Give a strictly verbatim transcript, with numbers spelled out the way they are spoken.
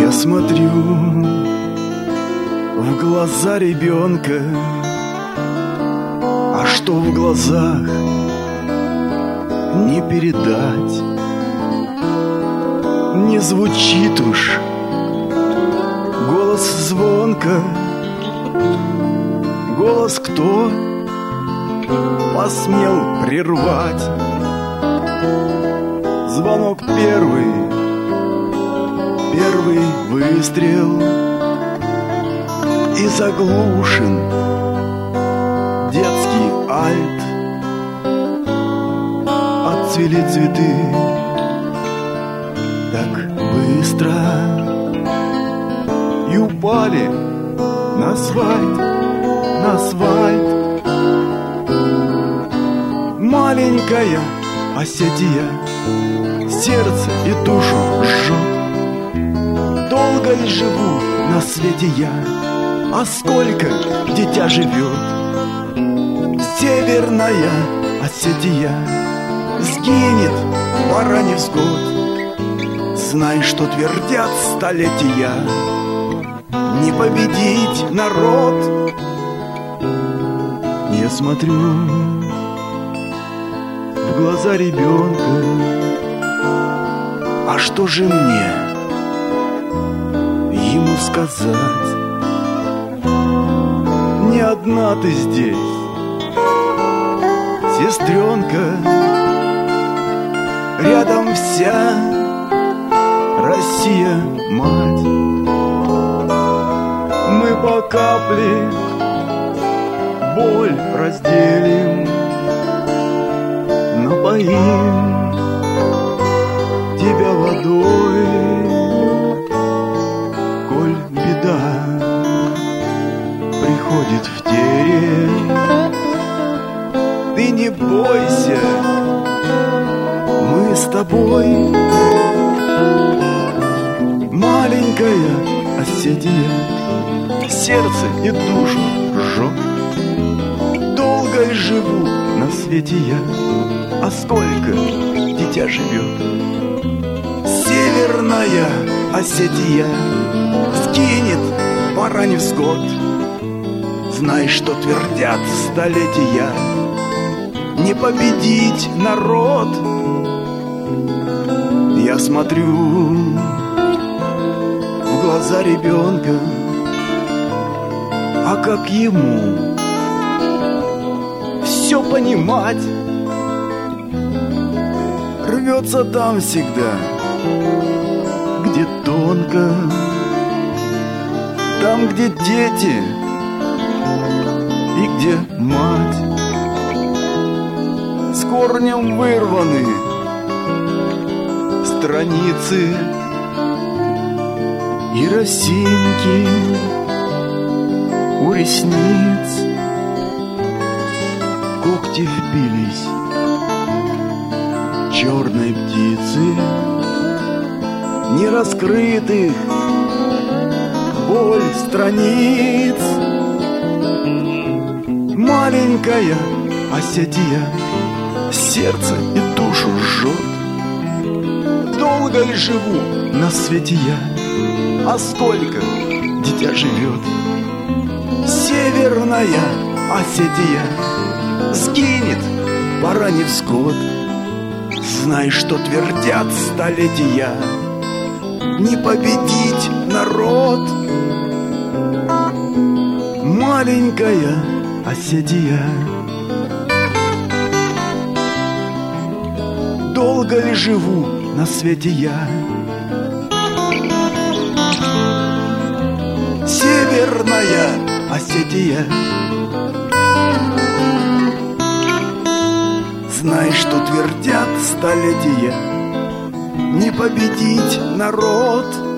Я смотрю в глаза ребенка, а что в глазах не передать. Не звучит уж голос звонко. Голос кто посмел прервать? Звонок первый, первый выстрел, и заглушен детский альт. Отцвели цветы так быстро и упали на асфальт, на асфальт. Маленькая Осетия сердце и душу жжет. Долго ли живу на свете я, а сколько дитя живет? Северная Осетия сгинет, пора невзгод. Знай, что твердят столетия: не победить народ. Я смотрю в глаза ребенка, а что же мне ему сказать? Не одна ты здесь, сестренка, рядом вся Россия, мать. Мы по капле боль разделим, напоим тебя водой, коль беда приходит в терем. Ты не бойся, мы с тобой. Маленькая Осетия сердце и душу жжет. Долго ли живу на свете я, а сколько дитя живет? Северная Осетия сгинет, пора невзгод. Знай, что твердят столетия: не победить народ. Я смотрю в глаза ребенка, а как ему все понимать? Рвется там всегда, где тонко, там, где дети и где мать. С корнем вырваны страницы и росинки у ресниц. Когти впились черной птицы, не раскрытых боль страниц. Маленькая Осетия сердце и душу жжет. Долго ли живу на свете я, а сколько дитя живет? Северная Осетия сгинет, пора невзгод. Знай, что твердят столетия: не победить народ. Маленькая Осетия, долго ли живу на свете я? Северная Осетия, знай, что твердят столетия: не победить народ.